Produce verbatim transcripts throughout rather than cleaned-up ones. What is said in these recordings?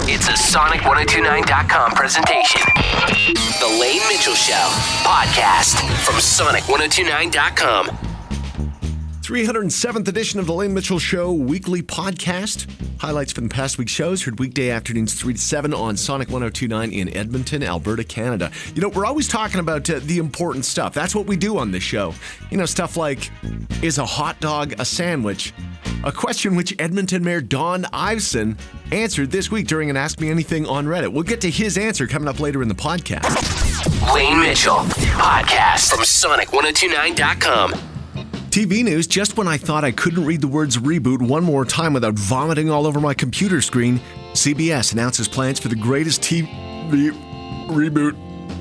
It's a Sonic ten twenty-nine dot com presentation. The Lane Mitchell Show podcast from Sonic ten twenty-nine dot com. three hundred seventh edition of the Lane Mitchell Show weekly podcast. Highlights from the past week's shows heard weekday afternoons three to seven on Sonic ten twenty-nine in Edmonton, Alberta, Canada. You know, we're always talking about uh, the important stuff. That's what we do on this show. You know, stuff like, is a hot dog a sandwich? A question which Edmonton Mayor Don Iveson answered this week during an Ask Me Anything on Reddit. We'll get to his answer coming up later in the podcast. Lane Mitchell, podcast from Sonic ten twenty-nine dot com. T V news, just when I thought I couldn't read the words reboot one more time without vomiting all over my computer screen, C B S announces plans for the greatest T V reboot.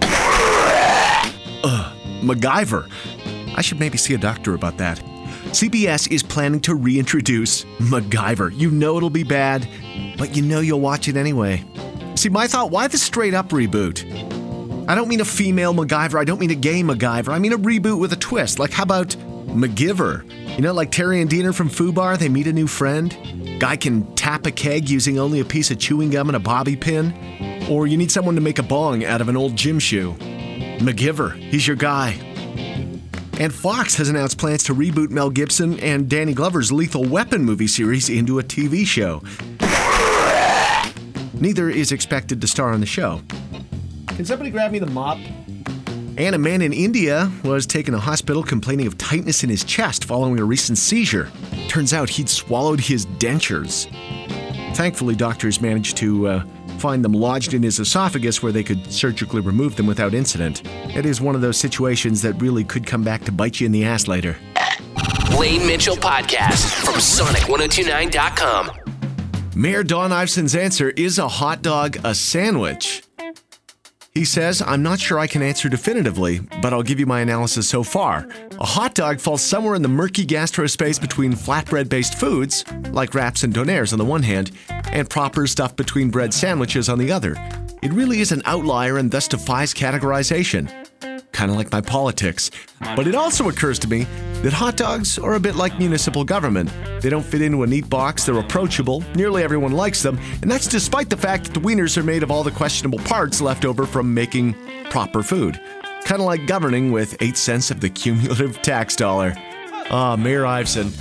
Ugh, MacGyver. I should maybe see a doctor about that. C B S is planning to reintroduce MacGyver. You know it'll be bad, but you know you'll watch it anyway. See, my thought, why the straight-up reboot? I don't mean a female MacGyver. I don't mean a gay MacGyver. I mean a reboot with a twist. Like, how about MacGyver? You know, like Terry and Diener from Fubar, they meet a new friend. Guy can tap a keg using only a piece of chewing gum and a bobby pin. Or you need someone to make a bong out of an old gym shoe. MacGyver, he's your guy. And Fox has announced plans to reboot Mel Gibson and Danny Glover's Lethal Weapon movie series into a T V show. Neither is expected to star on the show. Can somebody grab me the mop? And a man in India was taken to hospital complaining of tightness in his chest following a recent seizure. Turns out he'd swallowed his dentures. Thankfully, doctors managed to uh, find them lodged in his esophagus where they could surgically remove them without incident. It is one of those situations that really could come back to bite you in the ass later. Lane Mitchell podcast from Sonic ten twenty-nine dot com. Mayor Don Iveson's answer, is a hot dog a sandwich? He says, I'm not sure I can answer definitively, but I'll give you my analysis so far. A hot dog falls somewhere in the murky gastro space between flatbread-based foods, like wraps and donaires on the one hand, and proper stuffed between bread sandwiches on the other. It really is an outlier and thus defies categorization. Kind of like my politics. But it also occurs to me that hot dogs are a bit like municipal government. They don't fit into a neat box, they're approachable, nearly everyone likes them, and that's despite the fact that the wieners are made of all the questionable parts left over from making proper food. Kind of like governing with eight cents of the cumulative tax dollar. Ah, Mayor Iveson.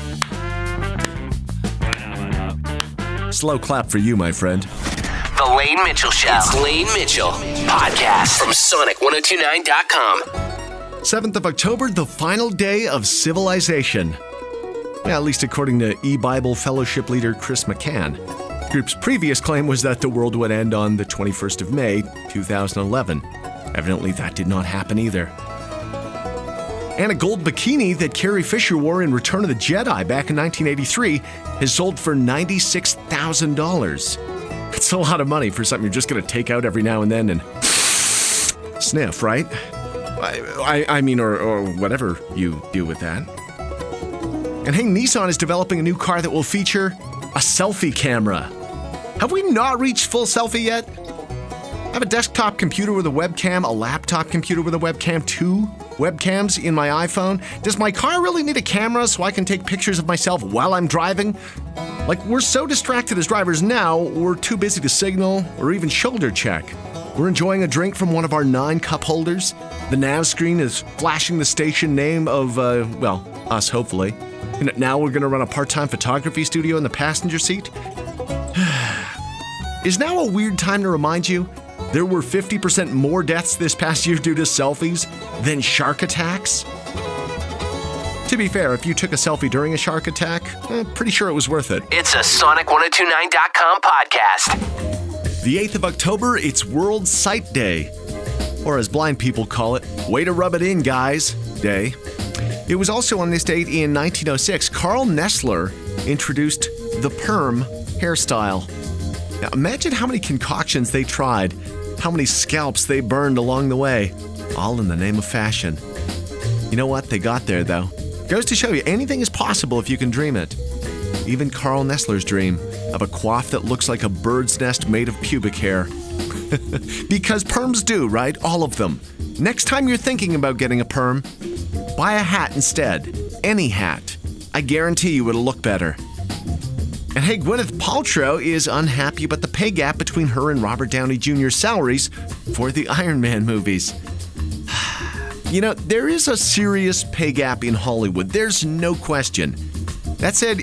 Slow clap for you, my friend. The Lane Mitchell Show. It's Lane Mitchell podcast from Sonic ten twenty-nine dot com. seventh of October, the final day of civilization. Yeah, at least according to E-Bible Fellowship leader Chris McCann. The group's previous claim was that the world would end on the twenty-first of May, two thousand eleven. Evidently, that did not happen either. And a gold bikini that Carrie Fisher wore in Return of the Jedi back in nineteen eighty-three has sold for ninety-six thousand dollars. It's a lot of money for something you're just going to take out every now and then and sniff, right? I, I, I mean, or, or whatever you do with that. And hey, Nissan is developing a new car that will feature a selfie camera. Have we not reached full selfie yet? I have a desktop computer with a webcam, a laptop computer with a webcam, two webcams in my iPhone. Does my car really need a camera so I can take pictures of myself while I'm driving? Like, we're so distracted as drivers now, we're too busy to signal or even shoulder check. We're enjoying a drink from one of our nine cup holders. The nav screen is flashing the station name of, uh, well, us, hopefully. And now we're going to run a part-time photography studio in the passenger seat. Is now a weird time to remind you there were fifty percent more deaths this past year due to selfies than shark attacks? To be fair, if you took a selfie during a shark attack, I'm pretty sure it was worth it. It's a Sonic ten twenty-nine dot com podcast. The eighth of October, it's World Sight Day. Or as blind people call it, way to rub it in, guys, day. It was also on this date in nineteen oh six, Carl Nessler introduced the perm hairstyle. Now imagine how many concoctions they tried, how many scalps they burned along the way, all in the name of fashion. You know what? They got there, though. Goes to show you, anything is possible if you can dream it. Even Carl Nessler's dream of a coif that looks like a bird's nest made of pubic hair. Because perms do, right? All of them. Next time you're thinking about getting a perm, buy a hat instead. Any hat. I guarantee you it'll look better. And hey, Gwyneth Paltrow is unhappy about the pay gap between her and Robert Downey Junior's salaries for the Iron Man movies. You know, there is a serious pay gap in Hollywood. There's no question. That said,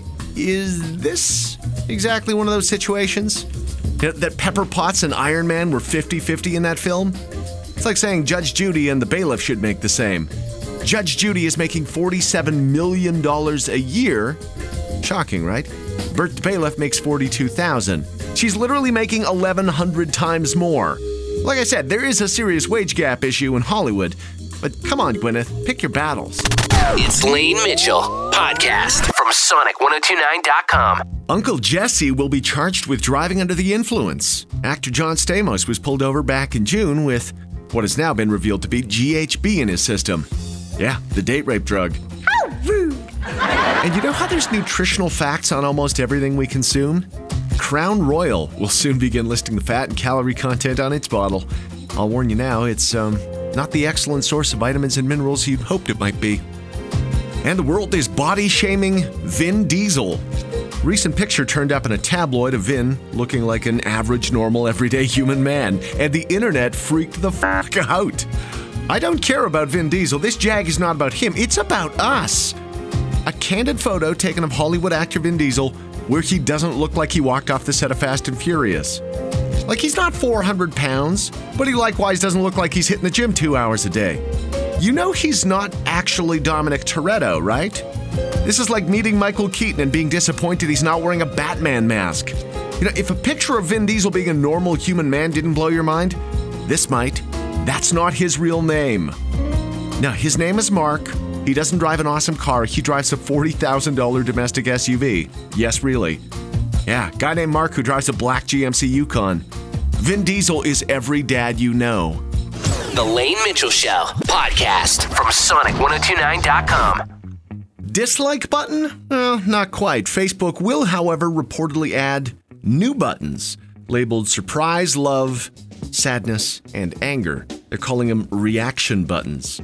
is this exactly one of those situations? You know, that Pepper Potts and Iron Man were fifty-fifty in that film? It's like saying Judge Judy and the bailiff should make the same. Judge Judy is making forty-seven million dollars a year. Shocking, right? Bert the bailiff makes forty-two thousand dollars. She's literally making eleven hundred times more. Like I said, there is a serious wage gap issue in Hollywood. But come on, Gwyneth, pick your battles. It's Lane Mitchell, podcast from Sonic ten twenty-nine dot com. Uncle Jesse will be charged with driving under the influence. Actor John Stamos was pulled over back in June with what has now been revealed to be G H B in his system. Yeah, the date rape drug. How rude! And you know how there's nutritional facts on almost everything we consume? Crown Royal will soon begin listing the fat and calorie content on its bottle. I'll warn you now, it's um not the excellent source of vitamins and minerals you'd hoped it might be. And the world is body-shaming Vin Diesel. Recent picture turned up in a tabloid of Vin looking like an average, normal, everyday human man, and the internet freaked the fuck out. I don't care about Vin Diesel. This jag is not about him. It's about us. A candid photo taken of Hollywood actor Vin Diesel where he doesn't look like he walked off the set of Fast and Furious. Like, he's not four hundred pounds, but he likewise doesn't look like he's hitting the gym two hours a day. You know he's not actually Dominic Toretto, right? This is like meeting Michael Keaton and being disappointed he's not wearing a Batman mask. You know, if a picture of Vin Diesel being a normal human man didn't blow your mind, this might. That's not his real name. Now, his name is Mark. He doesn't drive an awesome car. He drives a forty thousand dollars domestic S U V. Yes, really. Yeah, guy named Mark who drives a black G M C Yukon. Vin Diesel is every dad you know. The Lane Mitchell Show, podcast from Sonic ten twenty-nine dot com. Dislike button? Well, not quite. Facebook will, however, reportedly add new buttons labeled surprise, love, sadness, and anger. They're calling them reaction buttons.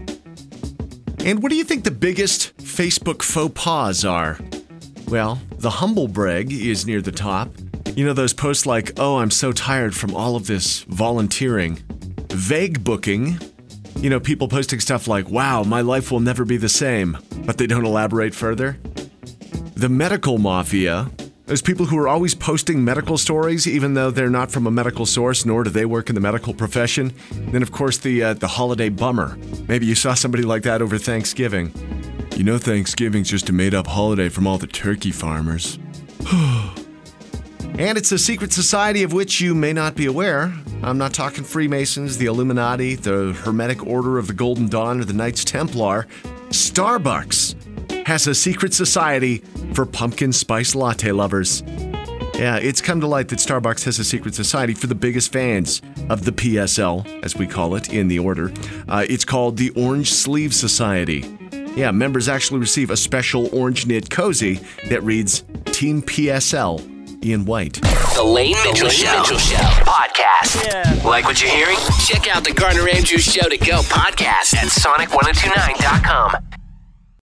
And what do you think the biggest Facebook faux pas are? Well, the humble brag is near the top. You know those posts like, oh, I'm so tired from all of this volunteering. Vague booking. You know, people posting stuff like, wow, my life will never be the same, but they don't elaborate further. The medical mafia. Those people who are always posting medical stories, even though they're not from a medical source, nor do they work in the medical profession. And then, of course, the uh, the holiday bummer. Maybe you saw somebody like that over Thanksgiving. You know Thanksgiving's just a made-up holiday from all the turkey farmers. And it's a secret society of which you may not be aware. I'm not talking Freemasons, the Illuminati, the Hermetic Order of the Golden Dawn, or the Knights Templar. Starbucks has a secret society for pumpkin spice latte lovers. Yeah, it's come to light that Starbucks has a secret society for the biggest fans of the P S L, as we call it in the order. Uh, it's called the Orange Sleeve Society. Yeah, members actually receive a special orange knit cozy that reads Team P S L in white. The Lane Mitchell, the Lane Show. Mitchell Show podcast. Yeah. Like what you're hearing? Check out the Garner Andrews Show to Go podcast at Sonic ten twenty-nine dot com.